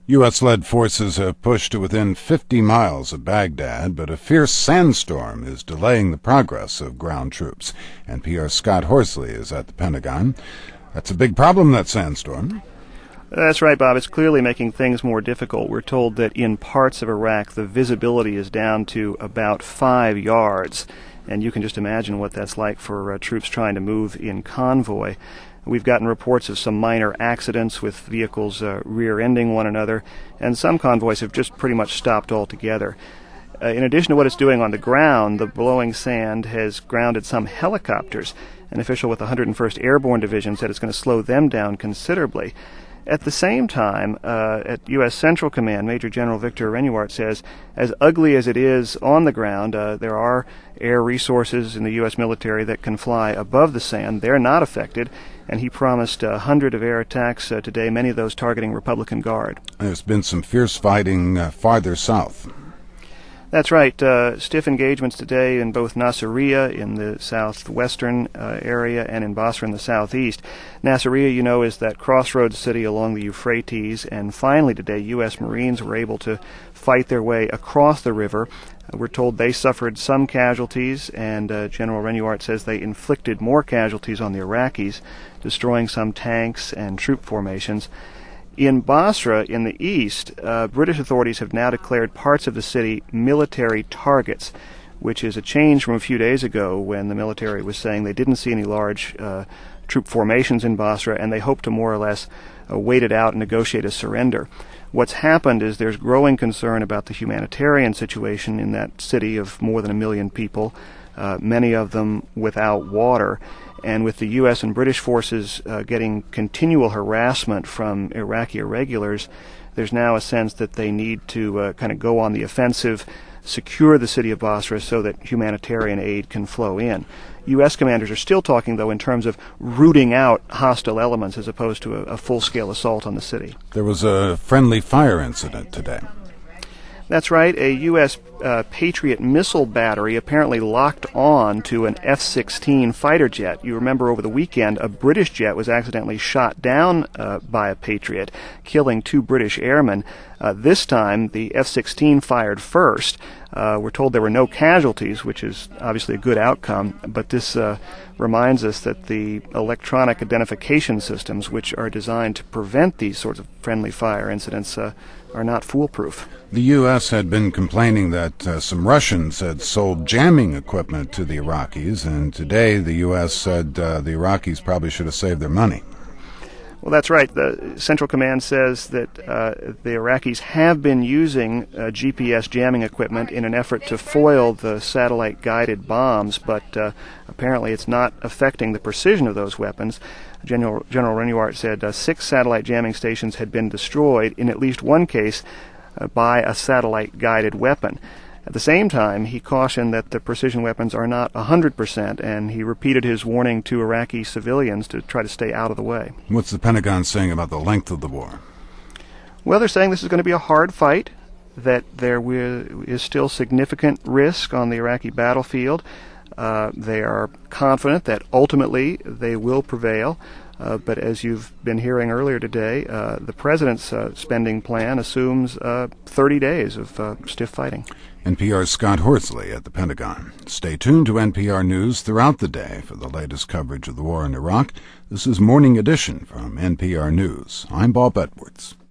U.S.-led forces have pushed to within 50 miles of Baghdad, but a fierce sandstorm is delaying the progress of ground troops. NPR's Scott Horsley is at the Pentagon. That's a big problem, that sandstorm. That's right, Bob. It's clearly making things more difficult. We're told that in parts of Iraq, the visibility is down to about 5 yards, and you can just imagine what that's like for troops trying to move in convoy. We've gotten reports of some minor accidents with vehicles rear-ending one another, and some convoys have just pretty much stopped altogether. In addition to what it's doing on the ground, the blowing sand has grounded some helicopters. An official with the 101st Airborne Division said it's going to slow them down considerably. At the same time, at U.S. Central Command, Major General Victor Renuart says, as ugly as it is on the ground, there are air resources in the U.S. military that can fly above the sand. They're not affected, and he promised 100 of air attacks today, many of those targeting Republican Guard. There's been some fierce fighting farther south. That's right. Stiff engagements today in both Nasiriyah in the southwestern area and in Basra in the southeast. Nasiriyah, you know, is that crossroads city along the Euphrates, and finally today U.S. Marines were able to fight their way across the river. We're told they suffered some casualties, and General Renuart says they inflicted more casualties on the Iraqis, destroying some tanks and troop formations. In Basra, in the east, British authorities have now declared parts of the city military targets, which is a change from a few days ago when the military was saying they didn't see any large troop formations in Basra, and they hope to more or less wait it out and negotiate a surrender. What's happened is there's growing concern about the humanitarian situation in that city of more than 1 million people, many of them without water. And with the U.S. and British forces getting continual harassment from Iraqi irregulars, there's now a sense that they need to kind of go on the offensive, secure the city of Basra so that humanitarian aid can flow in. U.S. commanders are still talking, though, in terms of rooting out hostile elements as opposed to a full-scale assault on the city. There was a friendly fire incident today. That's right. A U.S. Patriot missile battery apparently locked on to an F-16 fighter jet. You remember over the weekend a British jet was accidentally shot down by a Patriot, killing 2 British airmen. This time the F-16 fired first. We're told there were no casualties, which is obviously a good outcome, but this reminds us that the electronic identification systems, which are designed to prevent these sorts of friendly fire incidents, are not foolproof. The U.S. had been complaining that some Russians had sold jamming equipment to the Iraqis, and today the U.S. said the Iraqis probably should have saved their money. Well, that's right. The Central Command says that the Iraqis have been using GPS jamming equipment in an effort to foil the satellite-guided bombs, but apparently it's not affecting the precision of those weapons. General Renuart said 6 satellite jamming stations had been destroyed in at least one case by a satellite-guided weapon. At the same time, he cautioned that the precision weapons are not 100%, and he repeated his warning to Iraqi civilians to try to stay out of the way. What's the Pentagon saying about the length of the war? Well, they're saying this is going to be a hard fight, that there is still significant risk on the Iraqi battlefield. They are confident that ultimately they will prevail. But as you've been hearing earlier today, the president's spending plan assumes 30 days of stiff fighting. NPR's Scott Horsley at the Pentagon. Stay tuned to NPR News throughout the day for the latest coverage of the war in Iraq. This is Morning Edition from NPR News. I'm Bob Edwards.